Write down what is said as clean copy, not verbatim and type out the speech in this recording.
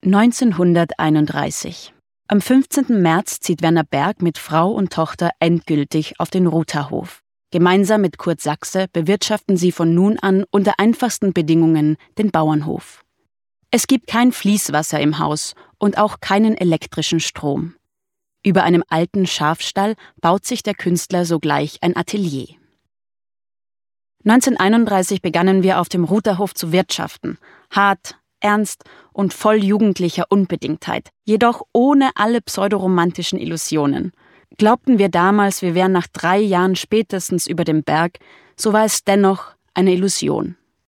1931. Am 15. März zieht Werner Berg mit Frau und Tochter endgültig auf den Rutherhof. Gemeinsam mit Kurt Sachse bewirtschaften sie von nun an unter einfachsten Bedingungen den Bauernhof. Es gibt kein Fließwasser im Haus und auch keinen elektrischen Strom. Über einem alten Schafstall baut sich der Künstler sogleich ein Atelier. 1931 begannen wir auf dem Rutherhof zu wirtschaften. Hart, ernst und voll jugendlicher Unbedingtheit, jedoch ohne alle pseudoromantischen Illusionen. Glaubten wir damals, wir wären nach 3 Jahren spätestens über dem Berg, so war es dennoch eine Illusion.